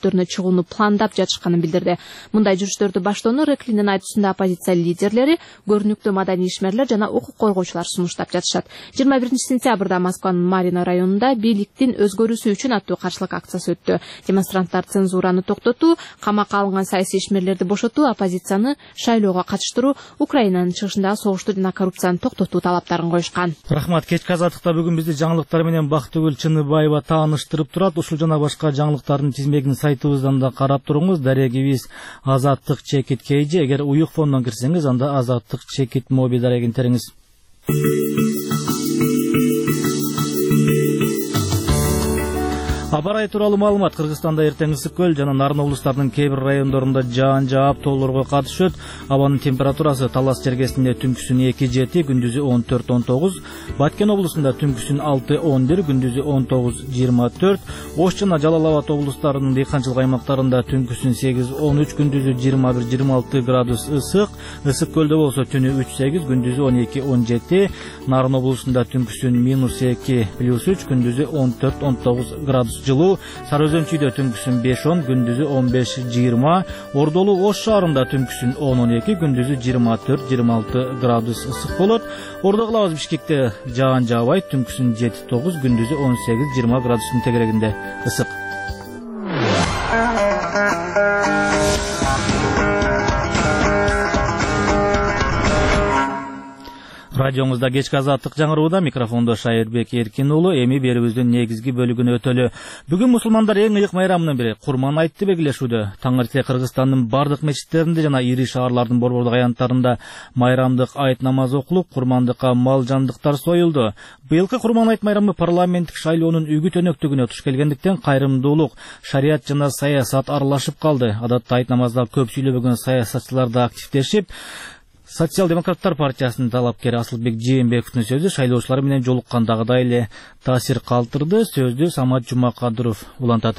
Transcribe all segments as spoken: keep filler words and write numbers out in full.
митингдеріне чыгууну пландап жатышканын билдирди. Мындай жүрүштөрдү баштоону Реклиндин айтуусунда оппозиция лидерлери, көрүнүктүү маданий ишмерлер жана укук коргоочулар сунуштап жатышат. жыйырма биринчи сентябрда Москванын Марина районунда бийликтин өзгөрүүсү үчүн аттуу каршылык акциясы өттү. Демонстранттар цензураны токтотуу, камакка алынган саясий ишмерлерди бошотуу, оппозицияны шайлоого катыштыруу, Украинанын чыгышындагы согушту жана коррупцияны токтотуу талаптарын коюшкан. Рахмат. Кечки азаттыкта бүгүн бизди жаңылыктар менен Бактыгүл Чыныбаева тааныштырып турат. Ушул жана башка жаңылыктардын тизмегин сайтыбыздан да карап туруңуз. Дарегибиз Азаттык чекит кейжи. Эгер уюк фондон кирсеңиз, анда Азаттык чекит моби дарегин териңиз. Абарай тууралуу маалымат. Кыргызстанда эртең ысык көл жана Нарын облустарынын кээ бир райондорунда жаан жаап тоолорго катышат. Абанын температурасы Талас жергесинде түнкүсүн эки жети, күндүзү он төрт он тогуз, Баткен облусунда түнкүсүн алты он бир, күндүзү он тогуз жыйырма төрт, Ош жана Жалал Абад облустарынын дыйканчылык аймактарында түнкүсүн сегиз он үч, күндүзү жыйырма бир жыйырма алты градус ысык. Ысык көлдө болсо түнү үч сегиз, күндүзү он эки он жети, Нарын облусунда түнкүсүн минус эки плюс үч, күндүзү он төрт он тогуз градус жылуу. Сары Өзөнчүйдө түнкүсүн беш он, күндүзү он беш жыйырма, Ордолу Ош шаарында түнкүсүн он он эки, күндүзү жыйырма төрт жыйырма алты градус ысык болот. Ордо кылабыз Бишкекте жаан жаабайт, түнкүсүн жети тогуз, күндүзү он сегиз жыйырма градустун тегерегинде ысык. Радиоңузда кечки азаттык жаңырууда, микрофондо Шайырбек Эркин уулу. Эми берүүбүздүн негизги бөлүгүнө өтөлү. Бүгүн мусулмандар эң ыйык майрамынын бири Курман айтты белгилешүүдө. Таң эрте Кыргызстандын бардык мечиттеринде жана ири шаарлардын борбордук аянттарында майрамдык айт намазы окулуп, курмандыкка мал жандыктар союлду. Быйылкы Курман айт майрамы парламенттик шайлоонун үгүт өнөктүгүнө туш келгендиктен кайрымдуулук, шарият жана саясат аралашып калды. Адатта айт намазда көп сүйлөбөгөн саясатчылар да активдешип, Социал-демократтар партиясынын талапкери Асылбек Жээнбековдун сөзү шайлоочулар менен жолуккандагыдай эле таасир калтырды. Сөздү Самат Жумакадыров улантат.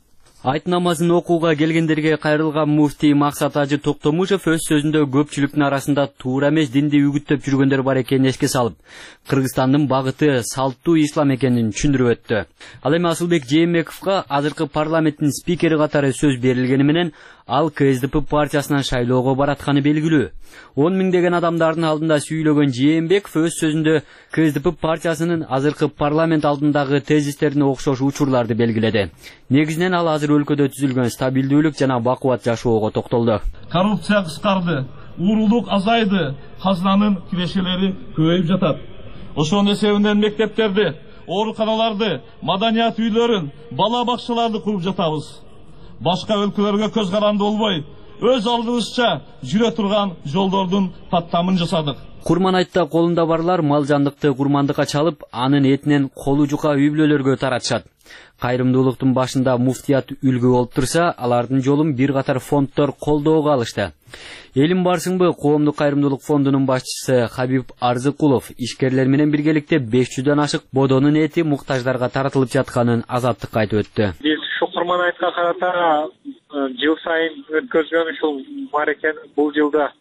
Айт намазын окууга келгендерге кайрылган муфтий Максат Ажы Токтомушев өз сөзүндө көпчүлүктүн арасында туура эмес динди үгүттөп жүргөндөр бар экенин эске салып, Кыргызстандын багыты салттуу ислам экенин түшүндүрүп өттү. Ал эми Асылбек Жээнбековго азыркы парламенттин спикери катары сөз берилгени менен ал КСДП партиясынан шайлоого баратканы белгилүү. он миңдеген адамдардын алдында сүйлөгөн Жээнбеков өз сөзүндө КСДП партиясынын азыркы парламент алдындагы тезистерине окшош учурларды белгиледи. Негизинен ал азыр өлкөдө түзүлгөн стабилдүүлүк жана бакубат жашоого токтолду. Коррупция кыскарды, уурулук азайды, казынанын кирешелери көбөйүп жатат. Ошонун эсебинен мектептерди, ооруканаларды, маданият үйлөрүн, бала бакчаларды куруп жатабыз. Башка өлкөлөргө көз каранды болбой, өз алдыбызча жүрө турган жолдордун таттамын жасадык. Курман айтта колунда барлар мал жандыкты курмандыкка чалып, анын этинен колу жука үй бүлөлөргө таратышат. Кайрымдуулуктун башында муфтият үлгү болуп турса, алардын жолун бир катар фонддор колдоого алышты. Элим барсыңбы коомдук кайрымдуулук фондунун башчысы Хабиб Арзыкулов ишкерлер менен биргеликте беш жүздөн ашык бодонун эти муктаждарга таратылып жатканын азаттыкка айтып өттү. Биз ушу Курман айтка карата жыл сайын өткөзгөн ушул мааракени бул жылда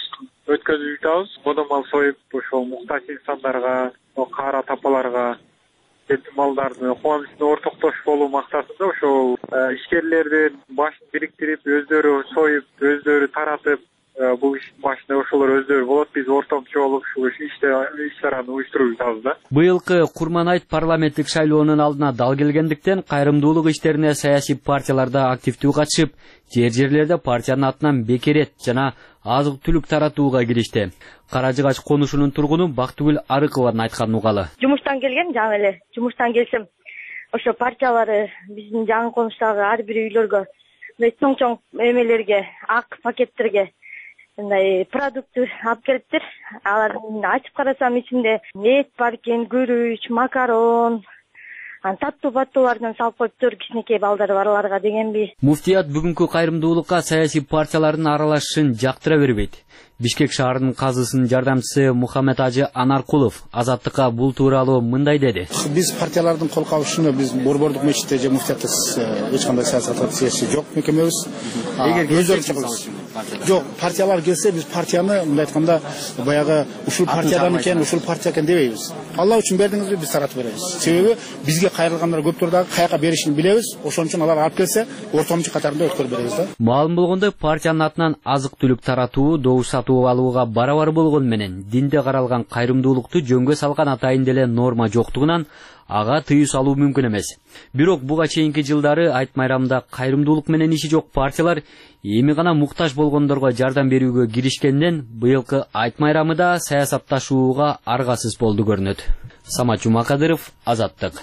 өткөзүп жатабыз. Бодон мал союп, ошол муктаж инсандарга, кара тапаларга, жетим малдардын кубанычына ортоктош болуу максатында ошол ишкерлердин башын бириктирип, өздөрү союп, өздөрү таратып, бул иштин башында ошолор өздөрү болот. Биз ортомчу болуп ушул иш-чараны уюштуруп жатабыз да. Быйылкы Курман айт парламенттик шайлоонун алдына дал келгендиктен кайрымдуулук иштерине саясий партияларда активдүү катышып, жер-жерлерде партиянын атынан бекерет жана азык-түлүк таратууга киришти. Каражыгач конушунун тургуну Бактыгүл Арыкованын айтканын угалы. Жумуштан келген, жаңы эле жумуштан келсем, ошо партиялары биздин жаңы конуштагы ар бир үйлөргө, чоң-чоң эмелерге, ак пакеттерге мындай продукты алып келиптир. Алардын ачып карасам ичинде эт бар экен, күрүч, макарон, ан таттуу-баттуулардан салып коюптур, кичинекей балдары барларга дегенби. Муфтият бүгүнкү кайрымдуулукка саясий партиялардын аралашышын жактыра бербейт. Бишкек шаарынын казысынын жардамчысы Мухаммед Ажы Анаркулов азаттыкка бул тууралуу мындай деди. Биз партиялардын кол кабышына биз борбордук мечитте же муфтиятта эч кандай саясат саясий жок мекемебиз. Эгер өздөрү Жок, партиялар келсе, биз партияны мындай айтканда баягы ушул партиядан экен, ушул партия экен дебейбиз. Алла үчүн бердиңизби, биз таратып беребиз. Себеби бизге кайрылгандар көптөр дагы каяка беришин билебиз. Ошон үчүн алар алып келсе, ортомчу катарында өткөрүп беребиз да. Маалым болгондой, партиянын атынан азык-түлүк таратуу, добуш сатып алууга барабар болгон менен динде каралган кайрымдуулукту жөнгө салган атайын деле норма жоктугунан ага тыюу салуу мүмкүн эмес. Бирок буга чейинки жылдары айт майрамында кайрымдуулук менен иши жок партиялар эми гана муктаж болгондорго жардам берүүгө киришкенден быйылкы айт майрамы да саясатташууга аргасыз болду көрүнөт. Самат Жумакадыров, Азаттык.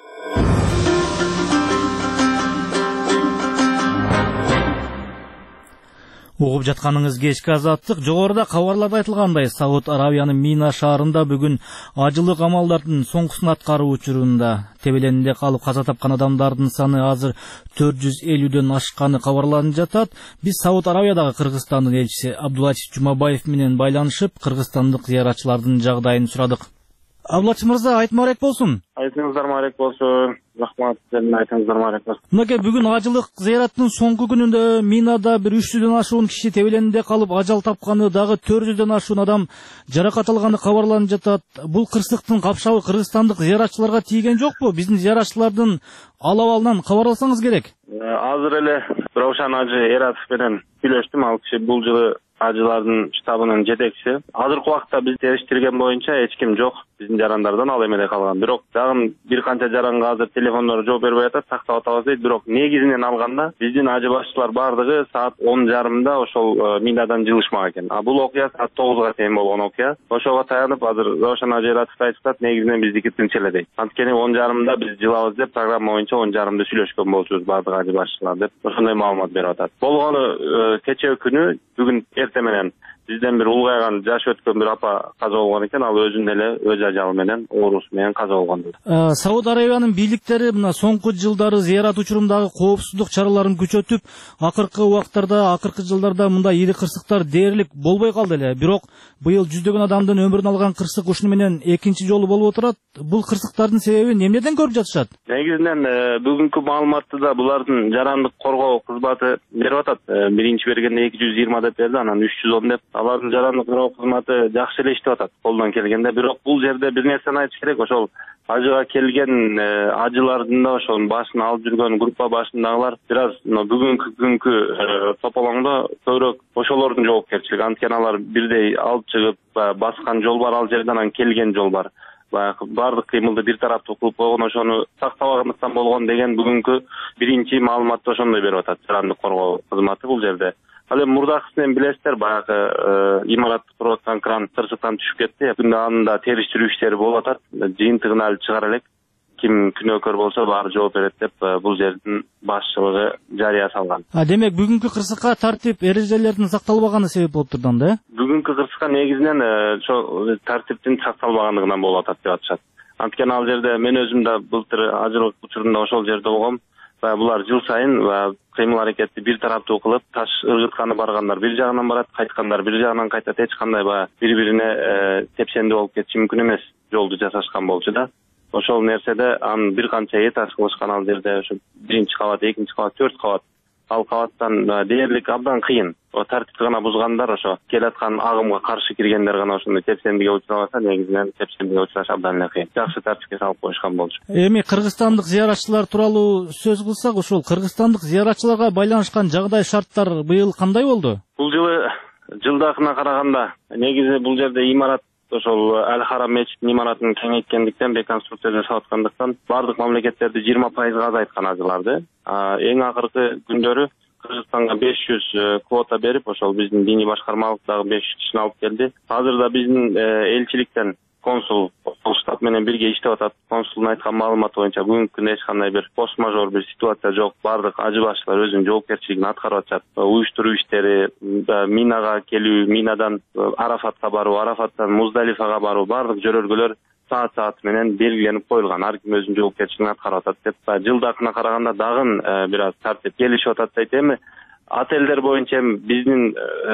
Угуп жатканыңыз кечки Азаттык. Жогоруда кабарларда айтылгандай, Сауд Арабиянын Мина шаарында бүгүн ажылык амалдардын соңгусун аткаруу учурунда тебеленинде калып каза тапкан адамдардын саны азыр төрт жүз элүүдөн ашканы кабарланып жатат. Биз Сауд Арабиядагы Кыргызстандын элчиси Абдулатиф Жумабаев менен байланышып, кыргызстандык зыяратчылардын жагдайын сурадык. Абдулатиф мырза, айтма арек болсун. Айтыңыздар марек болсун. Рахмат, сенин айтыңыздар марек болсун. Мынакей бүгүн ажылык зыяраттын соңку күнүндө Минада бир үч жүздөн ашуун киши тебеленинде калып ажал тапканы, дагы төрт жүздөн ашуун адам жаракат алганы кабарланып жатат. Бул кырсыктын капшабы кыргызстандык зыяратчыларга тийген жокпу? Биздин зыяратчылардын ал абалынан кабарласаңыз керек. Азыр эле Раушан Ажы Эратов менен сүйлөштүм. Ал киши бул жылы ажылардын штабынын жетекчиси. Азыркы убакта биз териштирген боюнча эч ким жок биздин жарандардан, ал эмеде калган. Бирок дагы бир канча жаранга азыр телефондор жооп бербей атат, тактап атабыз дейт. Бирок негизинен алганда биздин ажы башчылар бардыгы саат он жарымда ошол Минадан жылышмак экен. А бул окуя саат тогузга чейин болгон окуя. Ошого таянып азыр Раушан Ажы Эратов айтып, негизинен биздики тынч эле дейт. Анткени он жарымда биз жылабыз деп программа боюнча он жарымда сүйлөшкөн болчубуз бардык ажы башчылар деп ошондой маалымат берип атат. Болгону кечээ күнү бүгүн эрте менен бизден бир улгайган жаш өткөн бир апа каза болгон экен. Ал өзүнүн эле өз ажалы менен, оорусу менен каза болгон. Сауд Арабиянын бийликтери мына соңку жылдары зыярат учурундагы коопсуздук чараларын күчөтүп, акыркы убактарда, акыркы жылдарда мындай ири кырсыктар дээрлик болбой калды эле. Бирок быйыл жүздөгөн адамдын өмүрүн алган кырсык ушуну менен экинчи жолу болуп отурат. Бул кырсыктардын себебин эмнеден көрүп жатышат? Негизинен бүгүнкү маалыматты да булардын жарандык коргоо кызматы берип атат. Биринчи бергенде эки жүз жыйырма деп берди, анан үч жүз он деп. Алардын жарандык коргоо кызматы жакшы эле иштеп атат колдон келгенде. Бирок бул жерде бир нерсени айтыш керек. Ошол ажыга келген ажылардын да ошол башын алып жүргөн группа башындагылар бир аз бүгүнкү күnkү тополоңдо көбүрөөк ошолордун жоопкерчилиги. Анткени алар бирдей алып чыгып баскан жол бар, ал жерден анан келген жол бар. Бардык кыймылды бир тараптуу кылып койгон, ошону сактабагандыктан болгон деген бүгүнкү биринчи маалыматты ошондой берип атат жарандык коргоо кызматы бул жерде. Ал эми мурдакысын билесиздер, баягы имаратты куруп аткан кран тырсыктан түшүп кетти. Күндө анында териштирүү иштери болуп атат. Жыйынтыгын алып чыгара элек. Ким күнөөкөр болсо баары жооп берет деп бул жердин башчылыгы жарыя салган. А демек бүгүнкү кырсыкка тартип эрежелердин сакталбаганы себеп болуп турдан да? Бүгүнкү кырсыкка негизинен ошо тартиптин сакталбагандыгынан болуп атат деп атышат. Анткени ал жерде мен өзүм да былтыр ажылык учурунда ошол жерде болгом. Булар жыл сайын кыймыл аракетти бир тараптуу кылып, таш ыргытканы баргандар бир жагынан барат, кайткандар бир жагынан кайтат. Эч кандай баягы бири-бирине тепсенди болуп кетиши мүмкүн эмес. Жолду жасашкан болчу да. Ошол нерседе анын бир канча этаж кылышкан ал жерде, ошо биринчи кабат, экинчи кабат, төрт кабат. Ал кабаттан дээрлик абдан кыйын. О тартипти гана бузгандар, ошо келаткан агымга каршы киргендер гана ошондой тепсендиге учурабаса, негизинен тепсендиге учураш абдан эле кыйын. Жакшы тартипке салып коюшкан болчу. Эми кыргызстандык зыяратчылар тууралуу сөз кылсак, ошол кыргызстандык зыяратчыларга байланышкан жагдай шарттар быйыл кандай болду? Бул жылы жылдакына караганда негизи бул жерде имарат ошол Ал-Харам мечитинин имаратын кеңейткендиктен, реконструкция жасап аткандыктан бардык мамлекеттерди жыйырма пайызга азайткан ажыларды. Эң акыркы күндөрү Кыргызстанга беш жүз квота берип, ошол биздин диний башкармалык дагы беш жүз кишини алып келди. Азырда биздин элчиликтен консул штаб менен бирге иштеп атат. Консулдун айткан маалыматы боюнча бүгүнкү күндө эч кандай бир пост-мажор бир ситуация жок. Бардык ажы башчылар өзүнүн жоопкерчилигин аткарып атышат. Уюштуруу иштери, Минага келүү, Минадан Арафатка баруу, Арафаттан Муздалифага баруу, бардык жөрөлгөлөр саат-саат менен белгиленип коюлган. Ар ким өзүнүн жоопкерчилигин аткарып атат деп, жылдакына караганда дагы бир аз тартип келишип атат дейт. Эми отелдер боюнча биздин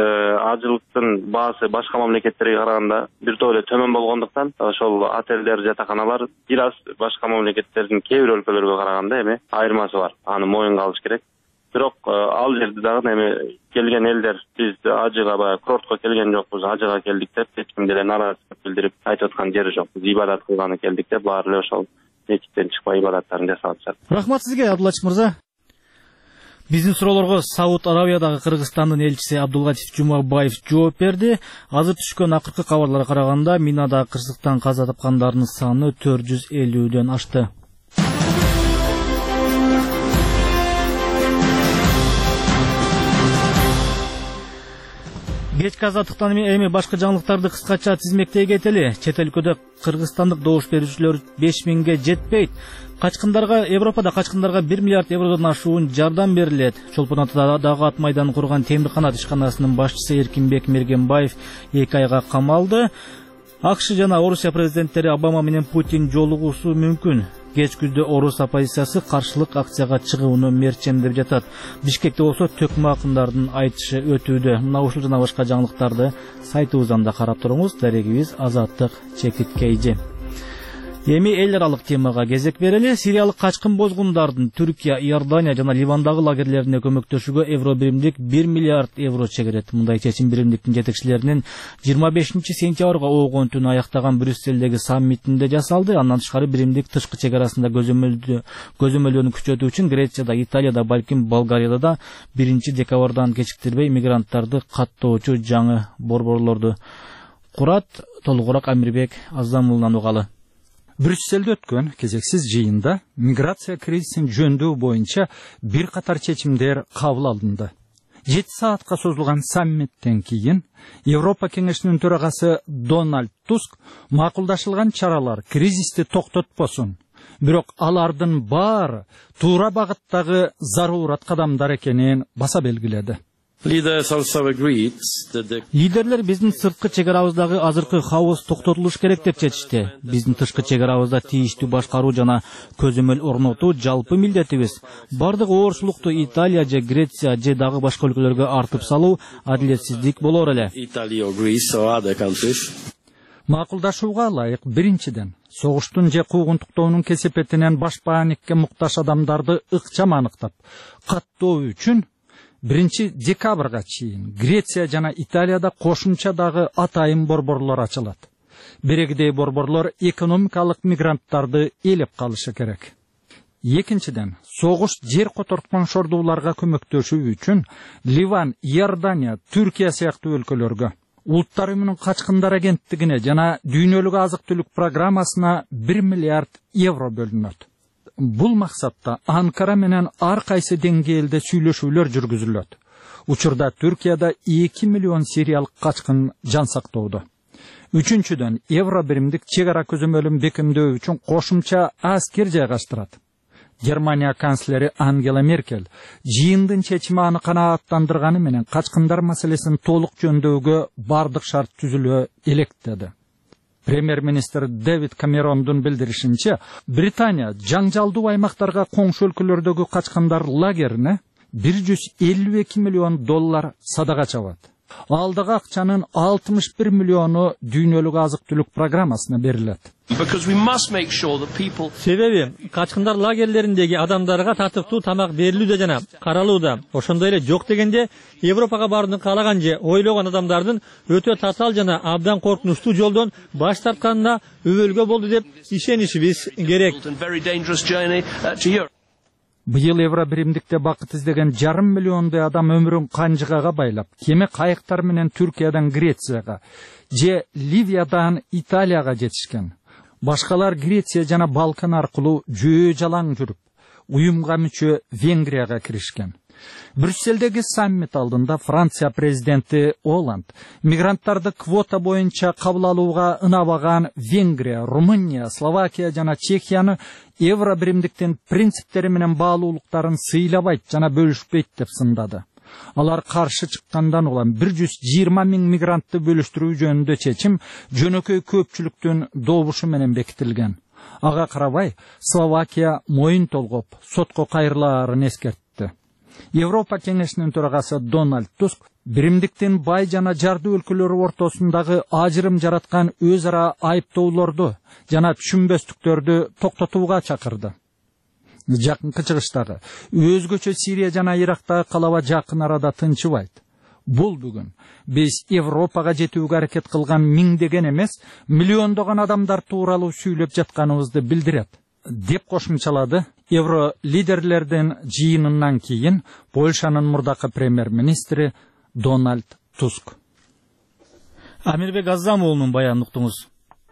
ажылыктын баасы башка мамлекеттерге караганда бир топ эле төмөн болгондуктан, ошол отелдер, жатаканалар бир аз башка мамлекеттердин кээ бир өлкөлөргө караганда эми айырмасы бар. Аны моюнга алыш керек. бирок ал жерде дагы эми келген элдер биз ажыга баягы курортко келген жокпуз, ажыга келдик деп эч ким деле нааразычылык билдирип айтып аткан жери жок. Биз ибадат кылганы келдик деп баары эле ошол мечиттен чыкпай ибадаттарын жасап атышат. Рахмат сизге, Абдуллачик мырза. Биздин суроолорго Сауд Арабиядагы Кыргызстандын элчиси Абдуллатиф Жумабаев жооп берди. Азыр түшкөн акыркы кабарларга караганда минадагы кырсыктан каза тапкандардын саны төрт жүз элүүдөн ашты. Кечки азаттыктан эми башка жаңылыктарды кыскача тизмектей кетели. Чет өлкөдө кыргызстандык добуш берүүчүлөр беш миңге жетпейт. Качкындарга Европада качкындарга бир миллиард евродон ашуун жардам берилет. Чолпон Атада дагы ат майдан курган Темир канат ишканасынын башчысы Эркинбек Мергенбаев эки айга камалды. АКШ жана Орусия президенттери Обама менен Путин жолугуусу мүмкүн. Кеч күздө Орус оппозициясы каршылык акцияга чыгууну мерчемдеп жатат. Бишкекте болсо төкмө акындардын айтышы өтүүдө. Мына ушул жана башка жаңылыктарды сайтыбыздан да карап туруңуз. Дарегибиз Азаттык Чекиткейжи. Эми эл аралык темага кезек берели. Сириялык качкын бозгундардын Түркия, Иордания жана Ливандагы лагерлерине көмөктөшүүгө Евро биримдик бир миллиард евро чегерет. Мындай чечим биримдиктин жетекчилеринин жыйырма бешинчи сентябрга огон түнү аяктаган Брюссельдеги саммитинде жасалды. Андан тышкары биримдик тышкы чек арасында көзөмөлдөөнү күчөтүү үчүн Грецияда, Италияда, балким Болгарияда да биринчи декабрдан кечиктирбей мигранттарды каттоочу жаңы борборлорду курат. Толугураак Амирбек Аздамулунан угалы. Брюссельде өткөн кезексиз жыйында миграция кризисин жөндөө боюнча бир катар чечимдер кабыл алынды. жети саатка созулган саммиттен кийин Европа кеңешинин төрагасы Дональд Туск макулдашылган чаралар кризисти токтотпосун, бирок алардын баары туура багыттагы зарурат кадамдар экенин баса белгиледи. Лидерлер биздин сырткы чек арабыздагы азыркы хаос токтотулуш керек деп чечишти. Биздин тышкы чек арабызда тийиштүү башкаруу жана көзөмөл орнотуу жалпы милдетибиз. Бардык оорчулукту Италия же Греция же дагы башка өлкөлөргө артып салуу адилетсиздик болор эле. Макулдашууга ылайык биринчиден согуштун же куугунтуктоонун кесепетинен баш бааникке мукташ адамдарды ыкчам аныктап каттоо үчүн биринчи декабрга чейин Греция жана Италияда кошумча дагы атайын борборлор ачылат. Бирегидей борборлор экономикалык мигранттарды элеп калышы керек. Экинчиден, согуш жер которткон шордууларга көмөктөшүү үчүн Ливан, Иордания, Түркия сыяктуу өлкөлөргө, Улуттар Уюмунун качкындар агенттигине жана дүйнөлүк азык-түлүк программасына бир миллиард евро бөлүнөт. Бул максатта Анкара менен ар кайсы деңгээлде сүйлөшүүлөр жүргүзүлөт. Учурда Түркияда эки миллион сириялык качкын жан сактоодо. Үчүнчүдөн, евро биримдик чек ара көзөмөлүн бекемдөө үчүн кошумча аскер жайгаштырат. Германия канцлери Ангела Меркель жыйындын чечими аны канааттандырганы менен качкындар маселесин толук жөндөөгө бардык шарт түзүлө элек деди. Премьер-министр Дэвид Камерондун билдиришинче, Британия жаңжалдуу аймактарга коңшу өлкөлөрдөгү качкындар лагерине бир жүз элүү эки миллион доллар садага чабат. Алдагы акчанын алтымыш бир миллиону дүйнөлүк азык-түлүк программасына берилет. Себеби качкындар лагерлериндеги адамдарга татыктуу тамак берилүүдө жана каралууда. Ошондой эле жок дегенде Европага баарыны каалаган же ойлогон адамдардын өтө татаал жана абдан коркунучтуу жолдон баш тартканына өбөлгө болду деп ишенишибиз керек. Быйыл евро биримдикте бакыт издеген жарым миллиондой адам өмүрүн канжыгага байлап, кеме кайыктар менен Түркиядан Грецияга же Ливиядан Италияга жетишкен. Башкалар Греция жана Балкан аркылуу жөө жалаң жүрүп, уюмга мүчө Венгрияга киришкен. Брюссельдеги саммит алдында Франция президенти Оланд мигранттарды квота боюнча кабыл алууга ынабаган Венгрия, Румыния, Словакия жана Чехияны евро биримдиктин принциптери менен баалуулуктарын сыйлабайт жана бөлүшпөйт деп сындады. Алар каршы чыккандан улам бир жүз жыйырма миң мигрантты бөлүштүрүү жөнүндө чечим жөнөкөй көпчүлүктүн добушу менен бекитилген. Ага карабай Словакия моюн толгоп сотко кайрылаарын эскертти. Европа кеңешинин төрагасы Дональд Туск биримдиктин бай жана жардуу өлкөлөрү ортосундагы ажырым жараткан өз ара айыптоолорду жана түшүнбөстүктөрдү токтотууга чакырды. жакынкы чыгыштары өзгөчө Сирия жана Ирактагы калаба жакын арада тынчыбайт. Бул бүгүн биз Европага жетүүгө аракет кылган миңдеген эмес, миллиондогон адамдар тууралуу сүйлөп жатканыбызды билдирет, деп кошумчалады Евро лидерлердин жыйынынан кийин Польшанын мурдакы премьер-министри Дональд Туск. Амирбек Азам уулунун баянын уктуңуз.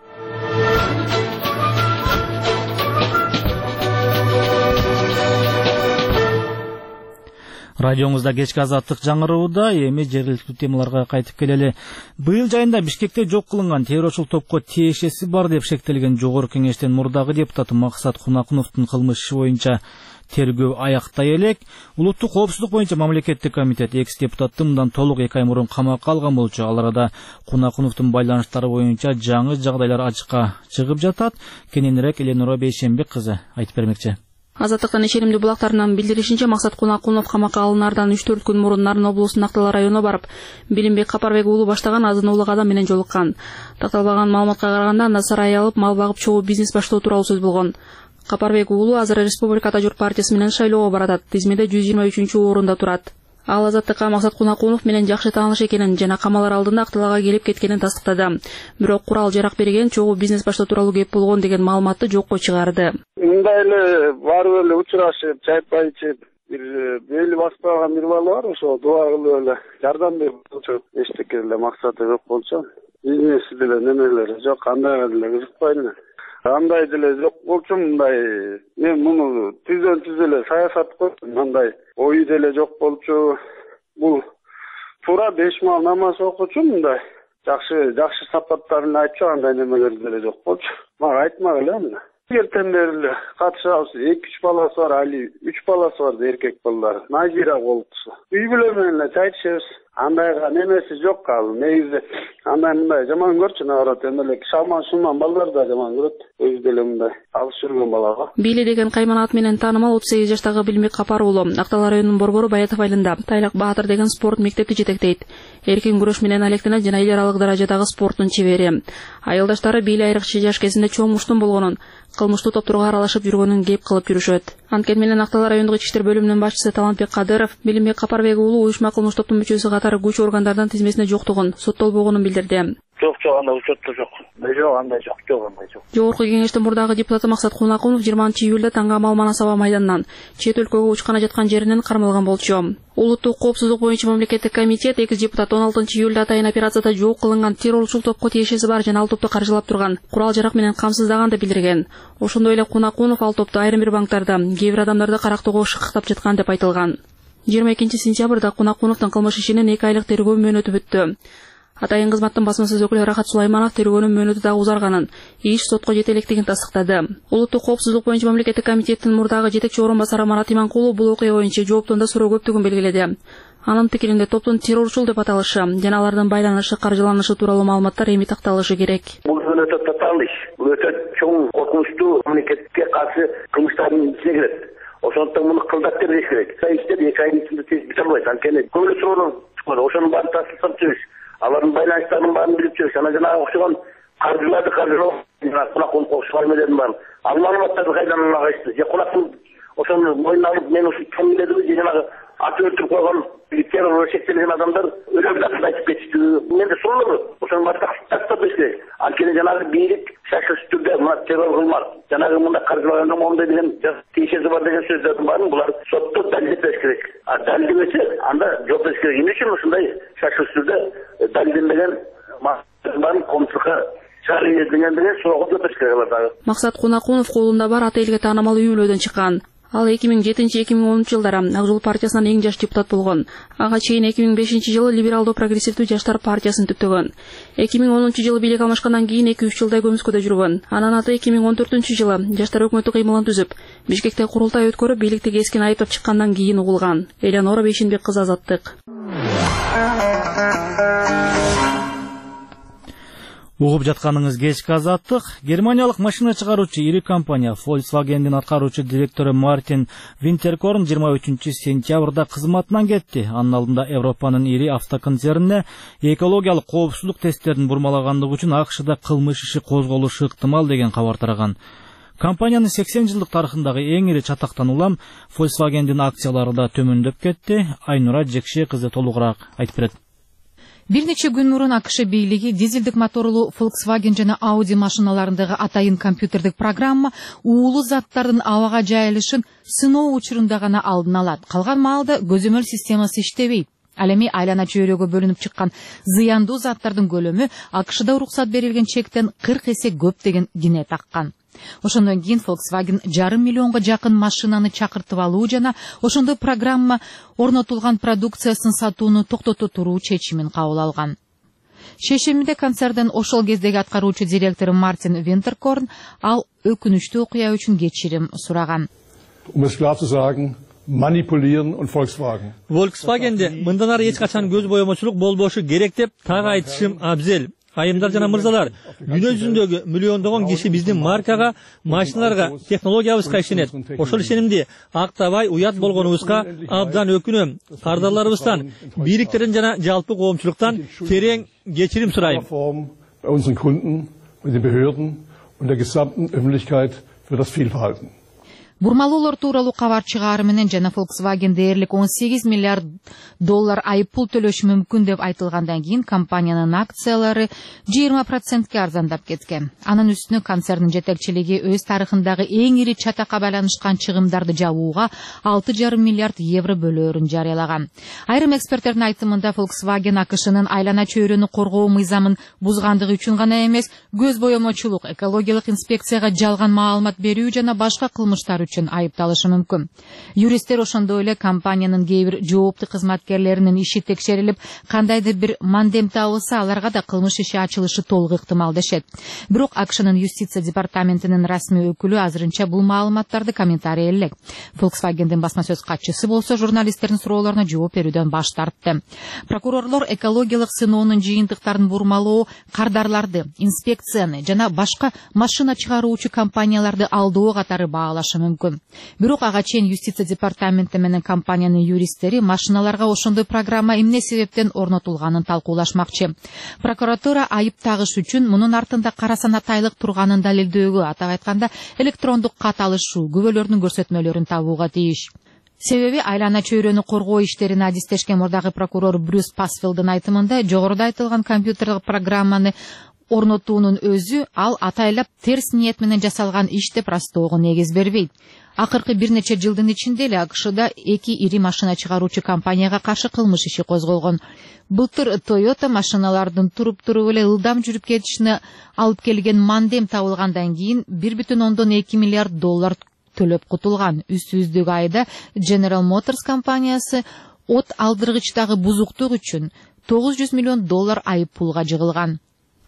Радионузда кечки азаттык жаңырууда, эми жергиликтүү темаларга кайтып келели. Быйыл жайында Бишкекте жок кылынган террорчул топко тиешеси бар деп шектелген Жогорку Кеңештин мурдагы депутаты Максат Кунакуновдун кылмыш иши боюнча тергөө аяктай элек. Улуттук коопсуздук боюнча мамлекеттик комитет экс депутатты мындан толук эки ай мурун камакка алган болчу. Ал арада Кунакуновдун байланыштары боюнча жаңы жагдайлар ачыкка чыгып жатат. Кененирээк Эленора Бейшембек кызы айтып бермекчи. Азаттыктын ишенимдүү булактарынан билдиришинче, Максат Кунакунов камакка алынардан үч төрт күн мурун Нарын облусунун Актала районуна барып, Билимбек Капарбек уулу баштаган азын уулук адам менен жолуккан. Такталбаган маалыматка караганда, анда сарай алып, мал багып чогуу бизнес баштоо тууралуу сөз болгон. Капарбек уулу азыр Республикада Журт партиясы менен шайлоого баратат, тизмеде жүз жыйырма үчүнчү орунда турат. Ал Азаттыкка Максат Кунакунов менен жакшы тааныш экенин жана камалар алдында Акталага келип кеткенин тастыктады. Бирок курал жарак берген, чогуу бизнес баштоо тууралуу кеп болгон деген маалыматты жокко чыгарды. Мындай эле барып эле учурашып, чайпай ичип, бир бели баспаган бир бала бар, ошо дуа кылып эле жардам берип болчу. Эчтеке эле максаты жок болчу. Бизнеси деле немелери жок, андайга деле кызыкпайм. Андай деле жок болчу, мындай мен муну түздөн түз эле саясат коюп, мындай ою деле жок болчу. Бул туура беш мал намаз окучу, мындай жакшы жакшы сапаттарын айтчу, андай немелер деле жок болчу. Мага айтмагыла мына. Эртен бери эле катышабыз, эки үч баласы бар, али үч баласы бар, эркек балдар. Назира болчу. Үй бүлө менен эле чай ичебиз. Андайга немеси жок ал. Негизи андай мындай жаман көрчү, наурат эмелек шалман шуман балдар да жаман көрөт. Өзү деле мындай алыс жүргөн балага. Били деген кайман ат менен таанымал отуз сегиз жаштагы Билимбек Капар уулу Актала районунун Борбору Баятов айылында Тайлак Баатыр деген спорт мектепти жетектейт. Эркин күрөш менен алектенет жана эл аралык даражадагы спорттун чебери. Айылдаштары Били айрыкча жаш кезинде чоң муштун болгонун, кылмыштуу топтурга аралашып жүргөнүн кеп кылып жүрүшөт. Анткени менен Актала райондук ички иштер бөлүмүнүн башчысы Талантбек Кадыров Билимбек Капарбек уулу уюшма кылмыш топтун мүчөсү катары күч органдардын тизмесинде жоктугун, соттолбогонун билдирди. Жок, жок, андай учетто жок. Жок, андай жок, жок, андай жок. Жогорку Кеңештин мурдагы депутаты Максат Кунакунов жыйырманчы июлда таңга Малманас аба майданынан чет өлкөгө учкана жаткан жеринен кармалган болчу. Улуттук коопсуздук боюнча мамлекеттик комитет экс депутат он алтынчы июлда атайын операцияда жок кылынган террорчул топко тиешеси бар жана ал топту каржылап турган курал жарак менен камсыздаган деп билдирген. Ошондой эле Кунакунов ал топту айрым бир банктарда, кээ бир адамдарды карактоого шыкыктап жаткан деп айтылган. жыйырма экинчи сентябрда Кунакуновдун кылмыш ишинин эки айлык тергөө мөөнөтү бүттү. Атайын кызматтын басмасөз өкүлү Рахат Сулайманов тергөөнүн мөөнөтү дагы узарганын, иш сотко жете электигин тастыктады. Улуттук коопсуздук боюнча мамлекеттик комитеттин мурдагы жетекчи орун басары Марат Иманкулов бул окуя боюнча жооптонда суроо көптүгүн белгиледи. Анын пикиринде топтун террорчул деп аталышы жана алардын байланышы, каржыланышы тууралуу маалыматтар эми такталышы керек. Бул өтө татаал иш, бул өтө чоң коркунучтуу мамлекетке каршы кылмыштардын ичине кирет. Ошондуктан муну кылдап бериш керек. Иштер эки айдын ичинде тез бүтө албайт. Анткени көп суроо чыккан, ошонун баарын тастап жүрүш, алардын байланыштарынын баарын билип жүрүш, жана жанагы окшогон каржыларды каржылоо, жана Кунакунов окшогон эмелердин баарын ал маалыматтарды кайдан алышты? Же Кунакунов ошону мойнуна алып, мен ушу чоң биледиби, же жанагы аты өлтүрүп койгон террор шектелген адамдар өлөмдөрүн айтып кетиштиби? Менде суроолор, ошонун баарын тастап бериш керек. Анткени жанагы бийлик шашылыш түрдө мына террор кылмак, жанагы мында каржылаганда момундай деген тиешеси бар деген сөздөрдүн баарын булар сотто далилдеп бериш керек. А далилдебесе анда жооп бериш керек. Эмне үчүн ушундай шашылыш түрдө далилденбеген баарын коомчулукка чыгарып деген деген суроого жооп бериш керек алар. Максат Кунакунов колунда бар ата элге таанымал үй бүлөдөн чыккан. Ал эки миң жетинчи — эки миң онунчу жылдары Ак Жол партиясынан эң жаш депутат болгон. Ага чейин эки миң бешинчи жылы либералдуу прогрессивдүү жаштар партиясын түптөгөн. эки миң онунчу жылы бийлик алмашкандан кийин эки үч жылдай көмүскөдө жүргөн. Анан аты эки миң он төртүнчү жылы жаштар өкмөтү кыймылын түзүп, Бишкекте курултай өткөрүп, бийликтеги эскин айыптап чыккандан кийин угулган. Эленора Бейшембек кызы, Азаттык. Угуп жатканыңыз кечки Азаттык. Германиялык машина чыгаруучу ири компания Volkswagen'дин аткаруучу директору Мартин Винтеркорн жыйырма үчүнчү сентябрда кызматынан кетти. Анын алдында Европанын ири автоконцернине экологиялык коопсуздук тесттерин бурмалагандыгы үчүн АКШда кылмыш иши козголушу ыктымал деген кабар тараган. Компаниянын сексен жылдык тарыхындагы эң ири чатактан улам Volkswagen'дин акциялары да төмөндөп кетти. Айнура Жекше кызы толугураак айтып берет. Бир нече күн мурун АКШ бийлиги дизелдик моторлуу Volkswagen жана Audi машиналарындагы атайын компьютердик программа уулуу заттардын абага жайылышын сыноо учурунда гана алдын алат. Калган маалда көзөмөл системасы иштебейт. Ал эми айлана чөйрөгө бөлүнүп чыккан зыяндуу заттардын көлөмү АКШда уруксат берилген чектен кырк эсе көп деген дине таккан. Ошондон кийин Volkswagen жарым миллионго жакын машинаны чакыртып алуу жана ошондой программа орнотулган продукциясын сатууну токтото туруу чечимин кабыл алган. Шешемиде концерндин ошол кездеги аткаруучу директору Мартин Винтеркорн ал өкүнүчтүү окуя үчүн кечирим сураган. Manipulieren und Volkswagen. Volkswagen'de мындан ары эч качан көз боемочулук болбошу керек деп так айтышым абзел. Айымдар жана мырзалар, дүйнө жүзүндөгү миллиондогон киши биздин маркага, машиналарга, технологиябызга ишенет. Ошол ишенимди актабай уят болгонубузга абдан өкүнөм. Кардарларыбыздан, бийликтерден жана жалпы коомчулуктан терең кечирим сурайм. Bei unseren Kunden, mit den Behörden und der gesamten Öffentlichkeit für das Fehlverhalten. Бурмалуулар тууралуу кабар чыгаары менен жана Volkswagen дээрлик он сегиз миллиард доллар айыппул төлөшү мүмкүн деп айтылгандан кийин компаниянын акциялары жыйырма процентке арзандап кеткен. Анын үстүнө концерндин жетекчилиги өз тарыхындагы эң ири чатакка байланышкан чыгымдарды жабууга алты жарым миллиард евро бөлөөрүн жарыялаган. Айрым эксперттердин айтымында Volkswagen АКШнын айлана чөйрөнү коргоо мыйзамын бузгандыгы үчүн гана эмес, көз боемочулук, экологиялык инспекцияга жалган маалымат берүү жана башка кылмыштар үчүн айыпталышы мүмкүн. Юристтер ошондой эле компаниянын кээ бир жооптуу кызматкерлеринин иши текшерилип, кандайдыр бир мандем табылса, аларга да кылмыш иши ачылышы толук ыктымал дешет. Бирок АКШнын юстиция департаментинин расмий өкүлү азырынча бул маалыматтарды комментарий элек. Volkswagen'дин басма сөз катчысы болсо журналисттердин суроолоруна жооп берүүдөн баш тартты. Прокурорлор экологиялык сыноонун жыйынтыктарын бурмалоо, кардарларды, инспекцияны жана башка машина чыгаруучу компанияларды алдоо катары баалашы мүмкүн. Бирок ага чейин юстиция департаменти менен компаниянын юристтери машиналарга ошондой программа эмне себептен орнотулганын талкуулашмакчы. Прокуратура айып тагыш үчүн мунун артында кара санатайлык турганын далилдөөгө, атап айтканда электрондук кат алышуу, күбөлөрдүн көрсөтмөлөрүн табууга тийиш. Себеби айлана чөйрөнү коргоо иштерине адистешкен мурдагы прокурор Брюс Пасфилдин айтымында жогоруда айтылган компьютерлик программаны орнотуунун өзү ал атайлап терс ниет менен жасалган иш деп растоого негиз бербейт. Акыркы бир нече жылдын ичинде эле АКШда эки ири машина чыгаруучу компанияга каршы кылмыш иши козголгон. Былтыр Toyota машиналардын туруп-туруп эле ылдам жүрүп кетишине алып келген мандем табылгандан кийин бир бүтүн ондон эки миллиард доллар төлөп кутулган. Үстүбүздөгү айда General Motors компаниясы от алдыргычтагы бузуктук үчүн тогуз жүз миллион доллар айып пулга жыгылган.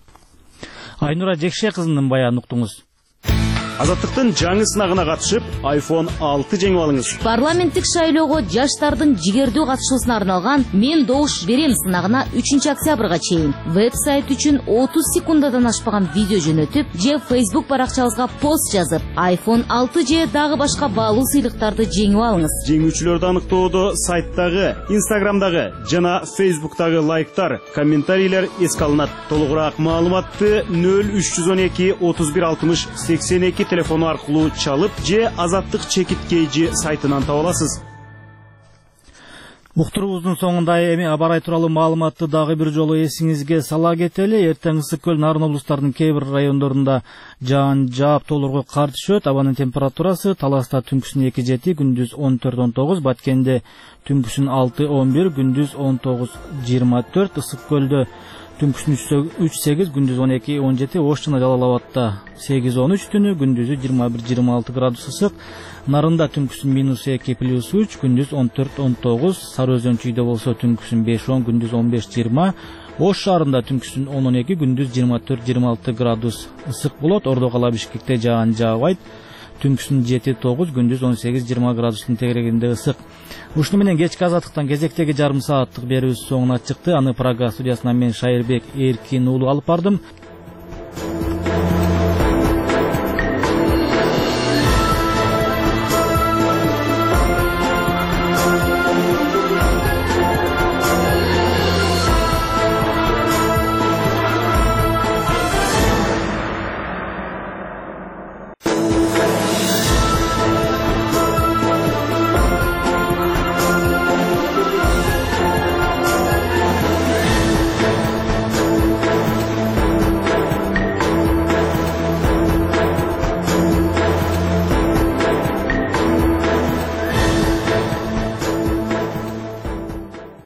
Айнура Жекше кызынын баянын уктуңуз. Азаттыктын жаңы сынагына катышып, айфон алты жеңип алыңыз. Парламенттик шайлоого жаштардын жигердүү катышуусуна арналган «Мен добуш берем» сынагына үчүнчү октябрга чейин веб-сайт үчүн отуз секундадан ашпаган видео жөнөтүп, же Facebook баракчабызга пост жазып, айфон алты же дагы башка баалуу сыйлыктарды жеңип алыңыз. Жеңүүчүлөрдү аныктоодо сайттагы, Instagramдагы жана Facebooktагы лайктар, комментарийлер эске алынат. Толугураак маалыматты нөл үч жүз он эки отуз бир алтымыш сексен эки телефону аркылуу чалып же Азаттык чекит кейжи сайтынан таба аласыз. Уктурубуздун соңунда эми абар ай тууралуу маалыматты дагы бир жолу эсиңизге сала кетели. Эртең ысык көл, Нарын облустарынын кээ бир райондорунда жаан жаап толорго кар түшөт. Абанын температурасы Таласта түнкүсүн эки жети, күндүз он төрт он тогуз, Баткенде түнкүсүн алты он бир, күндүз он тогуз жыйырма төрт, Ысык көлдө түнкүсүн үч сегиз, күндүз он эки он жети, Ош жана Жалал Абадта сегиз он үч түнү, күндүзү жыйырма бир жыйырма алты градус ысык. Нарында түнкүсүн минус эки плюс үч, күндүз он төрт он тогуз, Сары Өзөн чүйдө болсо түнкүсүн беш он, күндүз он беш жыйырма, Ош шаарында түнкүсүн он он эки, күндүз жыйырма төрт жыйырма алты градус ысык болот. Ордо кала Бишкекте жаан жаабайт. Түнкүсүн жети тогуз, күндүз он сегиз жыйырма градустун тегерегинде ысык. Ушуну менен кечки азаттыктан кезектеги жарым сааттык берүүбүз соңуна чыкты. Аны Прага студиясынан мен Шайырбек Эркин уулу алып бардым.